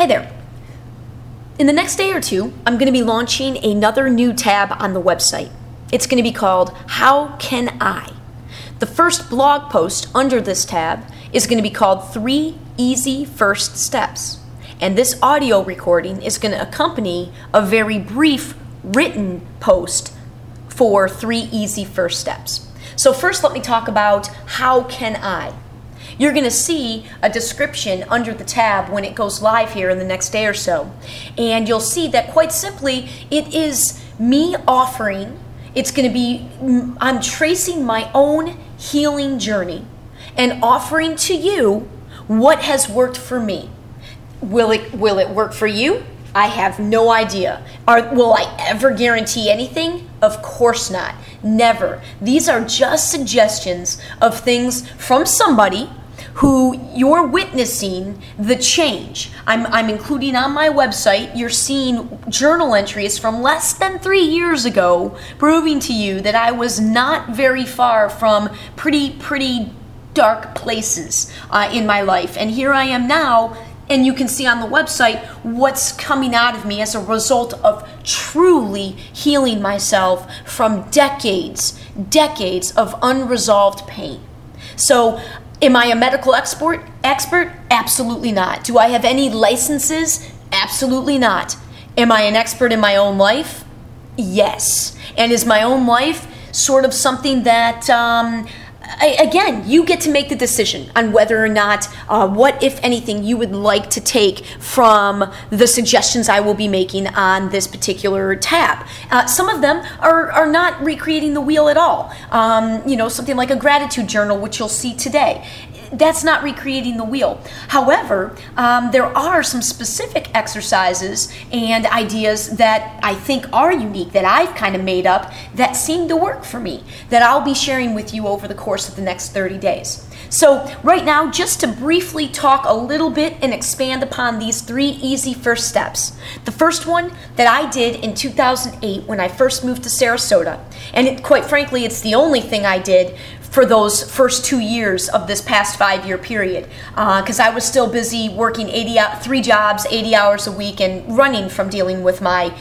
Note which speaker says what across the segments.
Speaker 1: Hi there. In the next day or two, I'm going to be launching another new tab on the website. It's going to be called How Can I? The first blog post under this tab is going to be called 3 Easy First Steps. And this audio recording is going to accompany a very brief written post for 3 Easy First Steps. So first let me talk about How Can I? You're going to see a description under the tab when it goes live here in the next day or so. And you'll see that quite simply, it is me offering, I'm tracing my own healing journey and offering to you what has worked for me. Will it work for you? I have no idea. Will I ever guarantee anything? Of course not. Never. These are just suggestions of things from somebody who you're witnessing the change. I'm including on my website, you're seeing journal entries from less than 3 years ago proving to you that I was not very far from pretty dark places in my life. And here I am now, and you can see on the website what's coming out of me as a result of truly healing myself from decades of unresolved pain. So, am I a medical expert? Absolutely not. Do I have any licenses? Absolutely not. Am I an expert in my own life? Yes. And is my own life sort of something that, again, you get to make the decision on whether or not, what, if anything, you would like to take from the suggestions I will be making on this particular tab. Some of them are not recreating the wheel at all. Something like a gratitude journal, which you'll see today. That's not recreating the wheel. However, there are some specific exercises and ideas that I think are unique, that I've kind of made up, that seem to work for me, that I'll be sharing with you over the course of the next 30 days. So right now, just to briefly talk a little bit and expand upon these 3 easy first steps. The first one that I did in 2008 when I first moved to Sarasota, and quite frankly, it's the only thing I did for those first 2 years of this past 5-year period, because I was still busy working 3 jobs, 80 hours a week, and running from dealing with my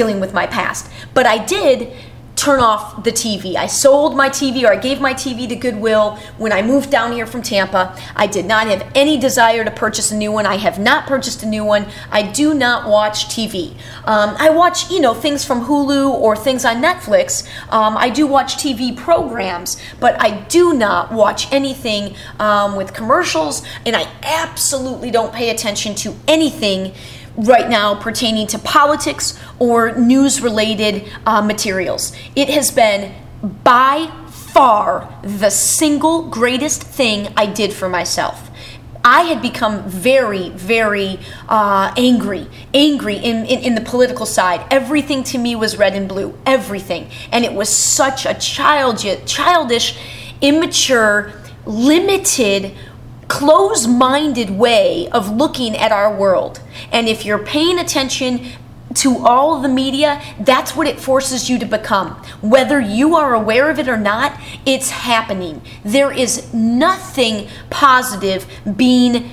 Speaker 1: past. But I did turn off the TV. I sold my TV, or I gave my TV to Goodwill when I moved down here from Tampa. I did not have any desire to purchase a new one. I have not purchased a new one. I do not watch TV. I watch, things from Hulu or things on Netflix. I do watch TV programs, but I do not watch anything with commercials, and I absolutely don't pay attention to anything right now pertaining to politics or news-related materials. It has been by far the single greatest thing I did for myself. I had become very, very angry in the political side. Everything to me was red and blue, everything. And it was such a childish, immature, limited, close-minded way of looking at our world. And if you're paying attention to all of the media, that's what it forces you to become. Whether you are aware of it or not, it's happening. There is nothing positive being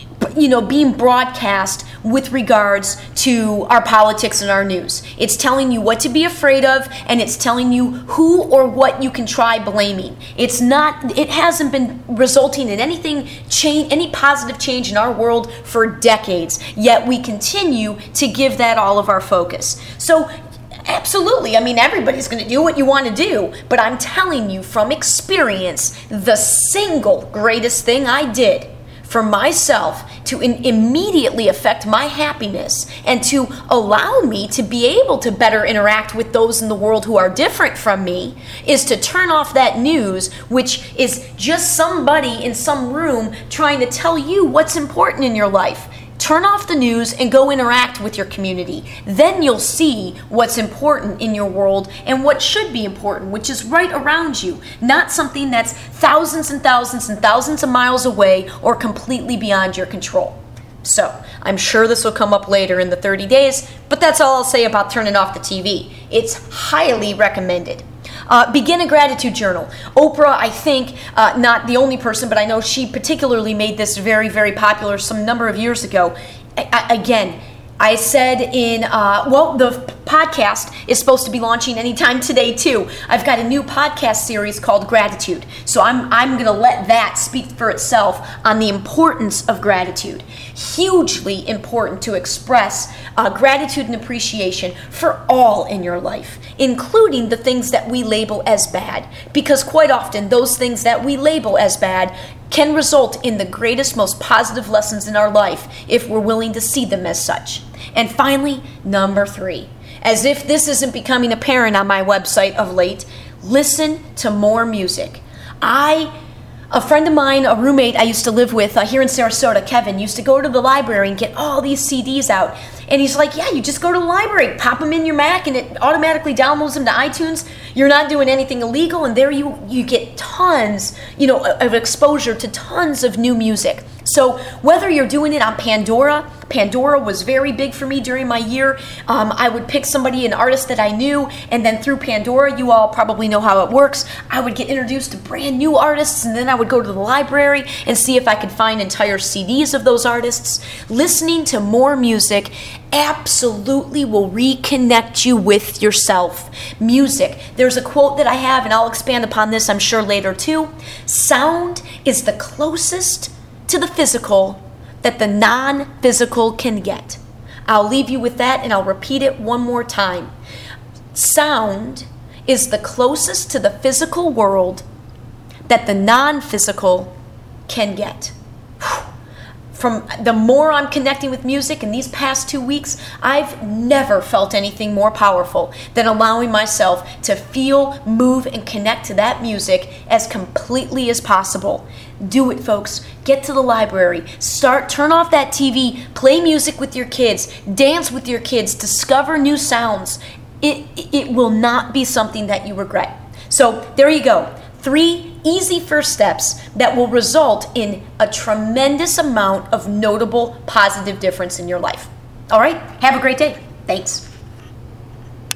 Speaker 1: broadcast with regards to our politics and our news. It's telling you what to be afraid of, and it's telling you who or what you can try blaming. It hasn't been resulting in any positive change in our world for decades, yet we continue to give that all of our focus. So absolutely. Everybody's going to do what you want to do, but I'm telling you from experience, the single greatest thing I did for myself to immediately affect my happiness and to allow me to be able to better interact with those in the world who are different from me is to turn off that news, which is just somebody in some room trying to tell you what's important in your life. Turn off the news and go interact with your community. Then you'll see what's important in your world and what should be important, which is right around you, not something that's thousands and thousands and thousands of miles away or completely beyond your control. So, I'm sure this will come up later in the 30 days, but that's all I'll say about turning off the TV. It's highly recommended. Begin a gratitude journal. Oprah, I think, not the only person, but I know she particularly made this very, very popular some number of years ago. Again, I said the podcast is supposed to be launching anytime today too. I've got a new podcast series called Gratitude. So I'm going to let that speak for itself on the importance of gratitude. Hugely important to express gratitude and appreciation for all in your life, including the things that we label as bad. Because quite often, those things that we label as bad can result in the greatest, most positive lessons in our life if we're willing to see them as such. And finally, number 3, as if this isn't becoming apparent on my website of late, listen to more music. A friend of mine, a roommate I used to live with here in Sarasota, Kevin, used to go to the library and get all these CDs out. And he's like, yeah, you just go to the library, pop them in your Mac, and it automatically downloads them to iTunes. You're not doing anything illegal, and there you get tons, of exposure to tons of new music. So whether you're doing it on Pandora was very big for me during my year. I would pick an artist that I knew, and then through Pandora, you all probably know how it works, I would get introduced to brand new artists, and then I would go to the library and see if I could find entire CDs of those artists. Listening to more music absolutely will reconnect you with yourself. Music. There's a quote that I have, and I'll expand upon this, I'm sure, later too. Sound is the closest to the physical that the non-physical can get. I'll leave you with that, and I'll repeat it one more time. Sound is the closest to the physical world that the non-physical can get. From the more I'm connecting with music in these past 2 weeks, I've never felt anything more powerful than allowing myself to feel, move, and connect to that music as completely as possible. Do it, folks. Get to the library. Turn off that TV, play music with your kids, dance with your kids, discover new sounds. It will not be something that you regret. So there you go. 3 easy first steps that will result in a tremendous amount of notable positive difference in your life. All right? Have a great day. Thanks.